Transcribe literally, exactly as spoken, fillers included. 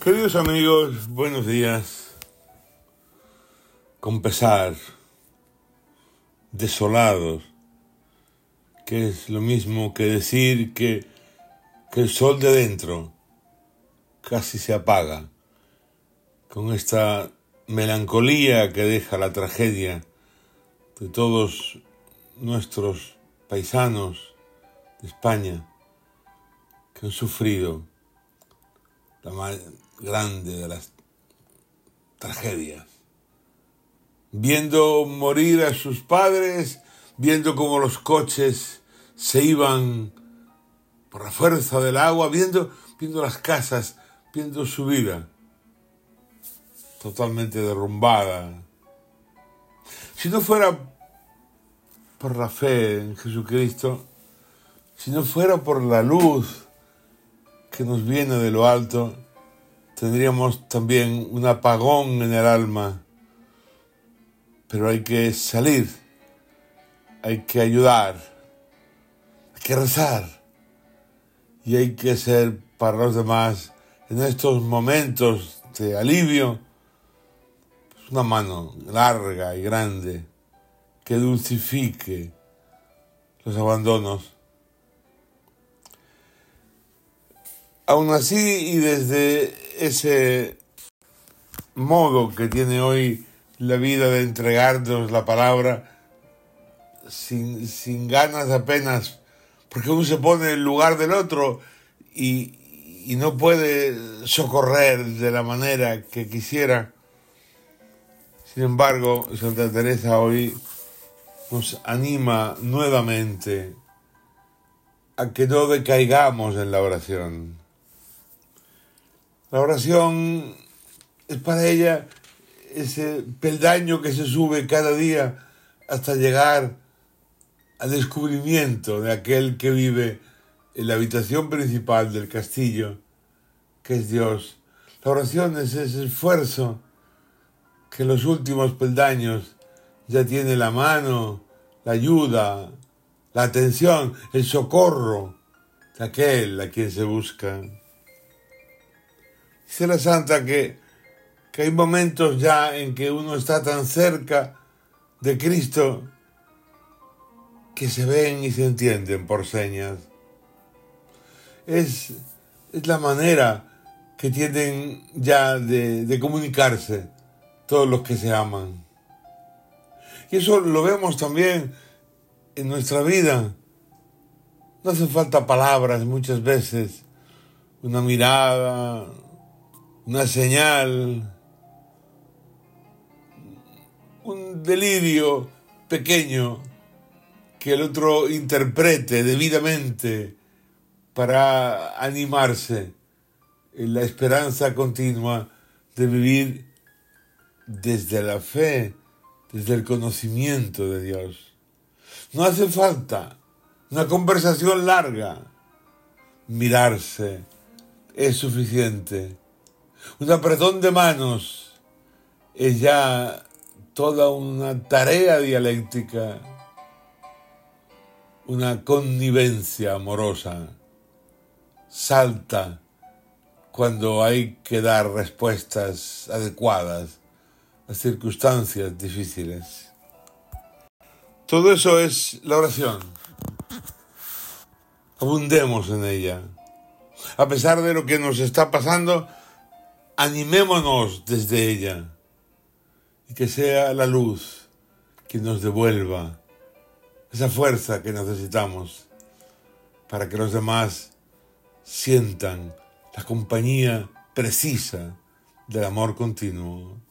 Queridos amigos, buenos días. Con pesar, desolados, que es lo mismo que decir que, que el sol de dentro casi se apaga, con esta melancolía que deja la tragedia de todos nuestros paisanos de España que han sufrido la más grande de las tragedias, viendo morir a sus padres, viendo cómo los coches se iban por la fuerza del agua, viendo, viendo las casas, viendo su vida totalmente derrumbada. Si no fuera por la fe en Jesucristo, si no fuera por la luz que nos viene de lo alto, tendríamos también un apagón en el alma. Pero hay que salir, hay que ayudar, hay que rezar y hay que ser para los demás en estos momentos de alivio una mano larga y grande que dulcifique los abandonos. Aún así, y desde ese modo que tiene hoy la vida de entregarnos la palabra, sin, sin ganas apenas, porque uno se pone en el lugar del otro y, y no puede socorrer de la manera que quisiera. Sin embargo, Santa Teresa hoy nos anima nuevamente a que no decaigamos en la oración. La oración es para ella ese peldaño que se sube cada día hasta llegar al descubrimiento de aquel que vive en la habitación principal del castillo, que es Dios. La oración es ese esfuerzo que en los últimos peldaños ya tiene la mano, la ayuda, la atención, el socorro de aquel a quien se busca. Dice la santa que, que hay momentos ya en que uno está tan cerca de Cristo que se ven y se entienden por señas. Es, es la manera que tienen ya de, de comunicarse todos los que se aman. Y eso lo vemos también en nuestra vida. No hace falta palabras muchas veces, una mirada, una señal, un delirio pequeño que el otro interprete debidamente para animarse en la esperanza continua de vivir desde la fe, desde el conocimiento de Dios. No hace falta una conversación larga, mirarse es suficiente. Un apretón de manos es ya toda una tarea dialéctica, una connivencia amorosa. Salta cuando hay que dar respuestas adecuadas a circunstancias difíciles. Todo eso es la oración. Abundemos en ella. A pesar de lo que nos está pasando, animémonos desde ella y que sea la luz que nos devuelva esa fuerza que necesitamos para que los demás sientan la compañía precisa del amor continuo.